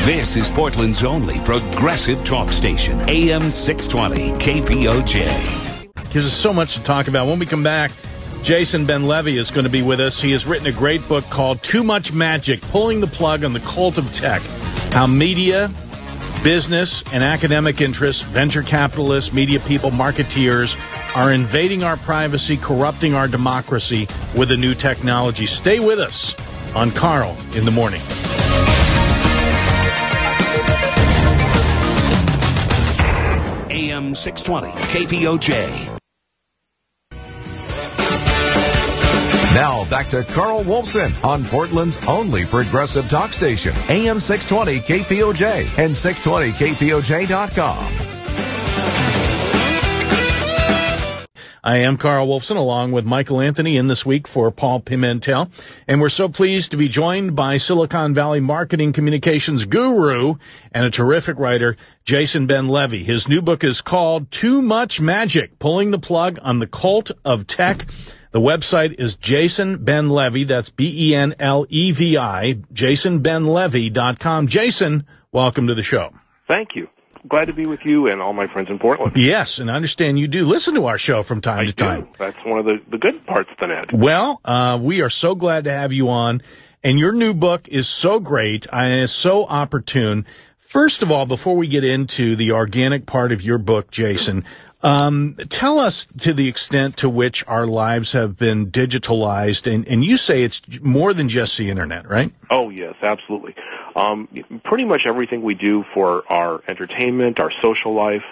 This is Portland's only progressive talk station, AM 620, KPOJ. Gives us so much to talk about. When we come back, Jason Ben-Levy is going to be with us. He has written a great book called Too Much Magic, Pulling the Plug on the Cult of Tech. How media, business, and academic interests, venture capitalists, media people, marketeers are invading our privacy, corrupting our democracy with a new technology. Stay with us on Carl in the Morning. AM 620, KPOJ. Now back to Carl Wolfson on Portland's only progressive talk station, AM 620 KPOJ and 620KPOJ.com. I am Carl Wolfson, along with Michael Anthony in this week for Paul Pimentel. And we're so pleased to be joined by Silicon Valley marketing communications guru and a terrific writer, Jason Ben-Levy. His new book is called Too Much Magic, Pulling the Plug on the Cult of Tech. The website is Jason Ben-Levy. That's BenLevi, JasonBenLevy.com. Jason, welcome to the show. Thank you. Glad to be with you and all my friends in Portland. Yes, and I understand you do listen to our show from time to time. That's one of the good parts of the net. Well, we are so glad to have you on, and your new book is so great and is so opportune. First of all, before we get into the organic part of your book, Jason, tell us to the extent to which our lives have been digitalized, and you say it's more than just the internet, right? Oh, yes, absolutely. Pretty much everything we do for our entertainment, our social life,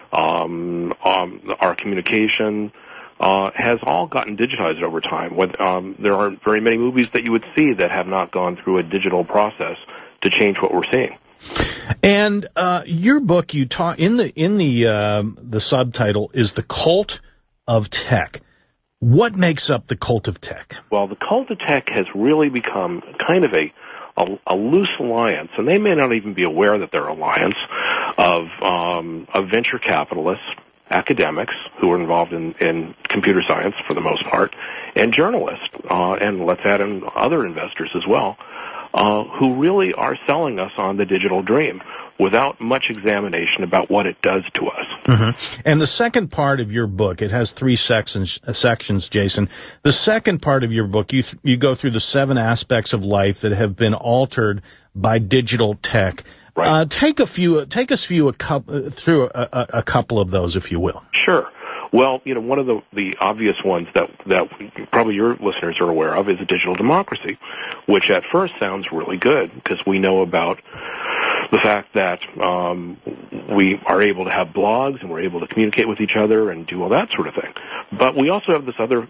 our communication, has all gotten digitized over time. There aren't very many movies that you would see that have not gone through a digital process to change what we're seeing. And your book, you talk in the subtitle is The Cult of Tech. What makes up the cult of tech? Well, the cult of tech has really become kind of a loose alliance, and they may not even be aware that they're an alliance of venture capitalists, academics who are involved in computer science for the most part, and journalists, and let's add in other investors as well, who really are selling us on the digital dream without much examination about what it does to us. Mm-hmm. And the second part of your book, it has three sections, Jason. The second part of your book, you go through the 7 aspects of life that have been altered by digital tech. Right. Take us through a couple of those, if you will. Sure. Well, one of the obvious ones that probably your listeners are aware of is a digital democracy, which at first sounds really good because we know about the fact that we are able to have blogs and we're able to communicate with each other and do all that sort of thing. But we also have this other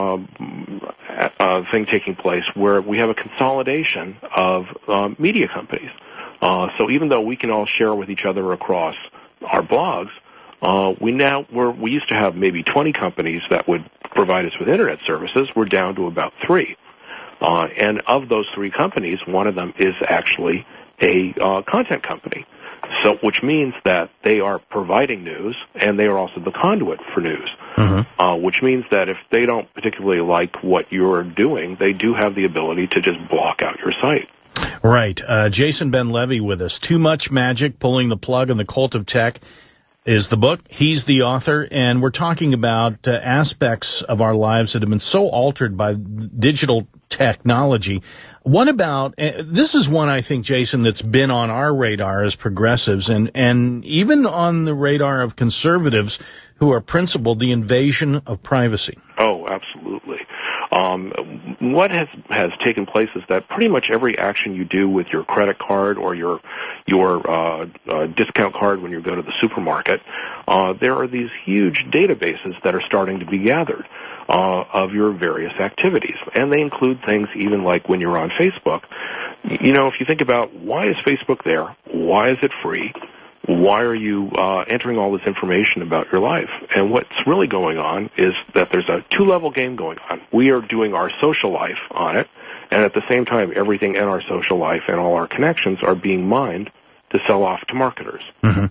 thing taking place where we have a consolidation of media companies. So even though we can all share with each other across our blogs, we used to have maybe 20 companies that would provide us with internet services. We're down to about 3. And of those 3 companies, one of them is actually a content company. So, which means that they are providing news and they are also the conduit for news. Mm-hmm. Which means that if they don't particularly like what you're doing, they do have the ability to just block out your site. Right. Jason Ben-Levy with us. Too Much Magic, Pulling the Plug on the Cult of Tech is the book. He's the author, and we're talking about aspects of our lives that have been so altered by digital technology. What about, this is one I think, Jason, that's been on our radar as progressives and even on the radar of conservatives who are principled, the invasion of privacy. Oh, absolutely. What has taken place is that pretty much every action you do with your credit card or your discount card when you go to the supermarket, there are these huge databases that are starting to be gathered of your various activities. And they include things even like when you're on Facebook. If you think about why is Facebook there? Why is it free? Why are you entering all this information about your life? And what's really going on is that there's a 2-level game going on. We are doing our social life on it, and at the same time, everything in our social life and all our connections are being mined to sell off to marketers.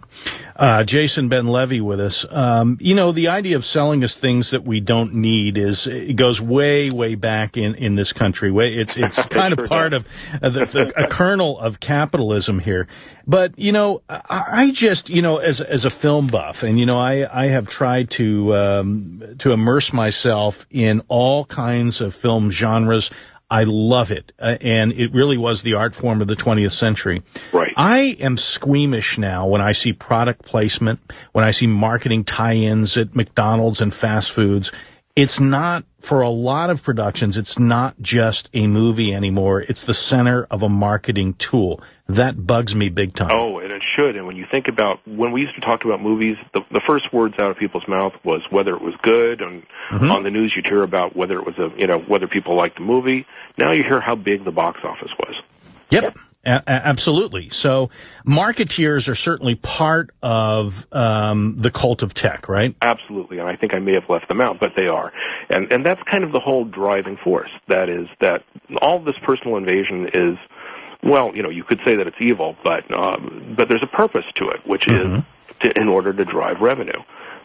Jason Ben-Levy with us. The idea of selling us things that we don't need it goes way, way back in this country. It's kind of part of a kernel of capitalism here. But, I just, as a film buff, and, I have tried to immerse myself in all kinds of film genres. I love it, and it really was the art form of the 20th century. Right. I am squeamish now when I see product placement, when I see marketing tie-ins at McDonald's and fast foods. It's not, for a lot of productions, it's not just a movie anymore. It's the center of a marketing tool. That bugs me big time. Oh, and it should. And when you think about, when we used to talk about movies, the first words out of people's mouth was whether it was good, and on the news you'd hear about whether it was whether people liked the movie. Now you hear how big the box office was. Yep. Absolutely. So marketeers are certainly part of the cult of tech, right? Absolutely, and I think I may have left them out, but they are. And that's kind of the whole driving force. That is that all this personal invasion is, well, you could say that it's evil, but there's a purpose to it, which is in order to drive revenue.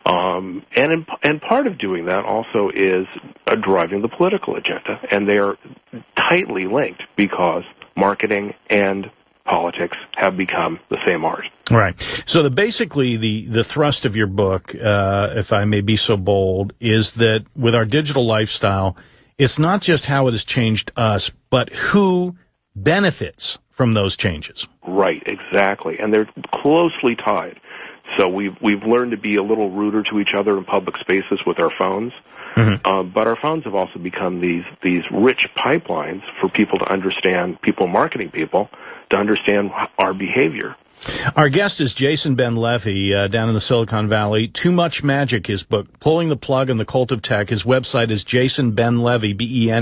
And part of doing that also is driving the political agenda, and they are tightly linked because marketing and politics have become the same art. Right. So basically the thrust of your book, if I may be so bold, is that with our digital lifestyle, it's not just how it has changed us, but who benefits from those changes. Right, exactly. And they're closely tied. So we've learned to be a little ruder to each other in public spaces with our phones. But our phones have also become these rich pipelines for people to understand, marketing people, to understand our behavior. Our guest is Jason Ben-Levy, down in the Silicon Valley. Too Much Magic, his book, Pulling the Plug on the Cult of Tech. His website is Jason Ben-Levy,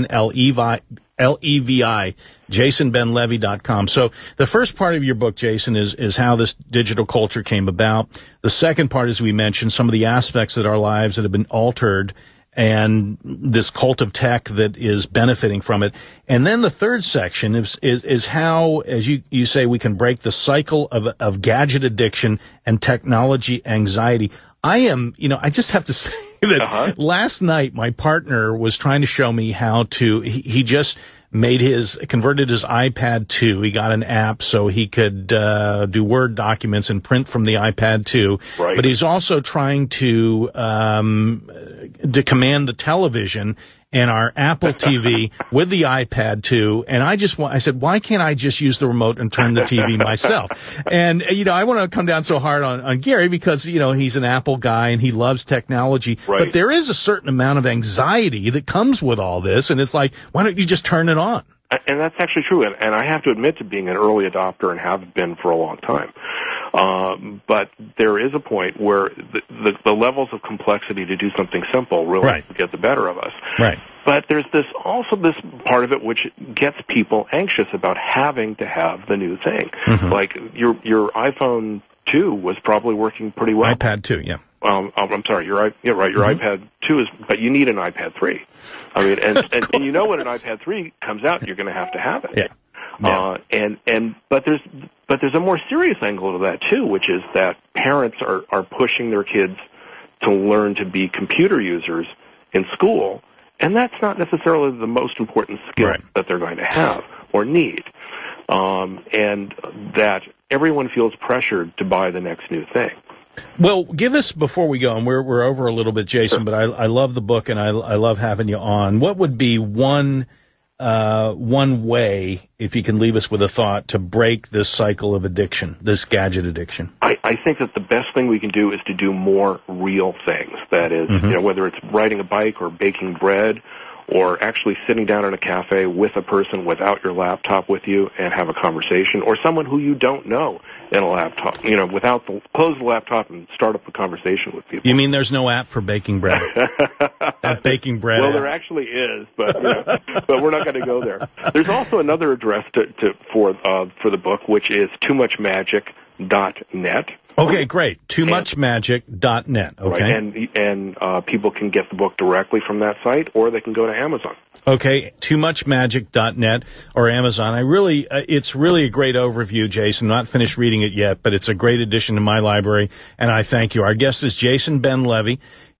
BenLevi, JasonBenLevy.com. So the first part of your book, Jason, is how this digital culture came about. The second part, as we mentioned, some of the aspects of our lives that have been altered, and this cult of tech that is benefiting from it. And then the third section is how, as you say, we can break the cycle of gadget addiction and technology anxiety. I just have to say that last night my partner was trying to show me how to, he just converted his iPad 2. He got an app so he could do Word documents and print from the iPad 2. Right. But he's also trying to command the television and our Apple TV with the iPad 2. And I said, why can't I just use the remote and turn the TV myself? And, I want to come down so hard on Gary because, he's an Apple guy and he loves technology. Right. But there is a certain amount of anxiety that comes with all this. And it's like, why don't you just turn it on? And that's actually true. And I have to admit to being an early adopter and have been for a long time. But there is a point where the levels of complexity to do something simple really get the better of us. Right. But there's this part of it which gets people anxious about having to have the new thing. Like your iPhone 2 was probably working pretty well. iPad 2, yeah. I'm sorry, your iPad 2 is, but you need an iPad 3. I mean, and when an iPad 3 comes out, you're going to have it. Yeah. But there's a more serious angle to that too, which is that parents are pushing their kids to learn to be computer users in school, and that's not necessarily the most important skill that they're going to have or need. And that everyone feels pressured to buy the next new thing. Well, give us, before we go, and we're over a little bit, Jason, but I love the book and I love having you on. What would be one way, if you can leave us with a thought, to break this cycle of addiction, this gadget addiction? I think that the best thing we can do is to do more real things. That is, whether it's riding a bike or baking bread, or actually sitting down in a cafe with a person without your laptop with you and have a conversation, or someone who you don't know in a laptop, close the laptop and start up a conversation with people. You mean there's no app for baking bread? That baking bread Well, app. there actually is, but we're not going to go there. There's also another address for the book, which is toomuchmagic.net. Okay, great. TooMuchMagic.net. Okay. Right, and people can get the book directly from that site, or they can go to Amazon. Okay, TooMuchMagic.net or Amazon. It's really a great overview, Jason. Not finished reading it yet, but it's a great addition to my library, and I thank you. Our guest is Jason Ben-Levy.